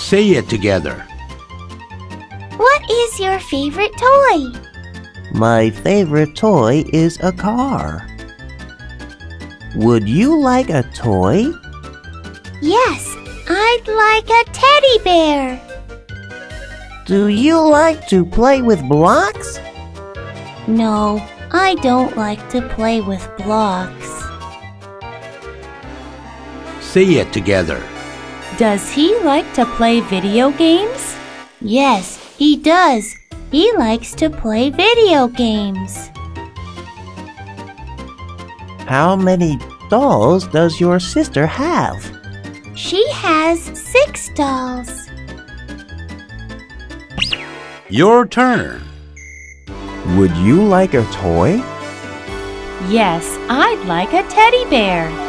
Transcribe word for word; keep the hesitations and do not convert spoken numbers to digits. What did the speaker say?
Say it together. What is your favorite toy? My favorite toy is a car. Would you like a toy? Yes, I'd like a teddy bear. Do you like to play with blocks? No, I don't like to play with blocks. Say it together. Does he like to play video games? Yes, he does. He likes to play video games. How many dolls does your sister have? She has six dolls. Your turn. Would you like a toy? Yes, I'd like a teddy bear.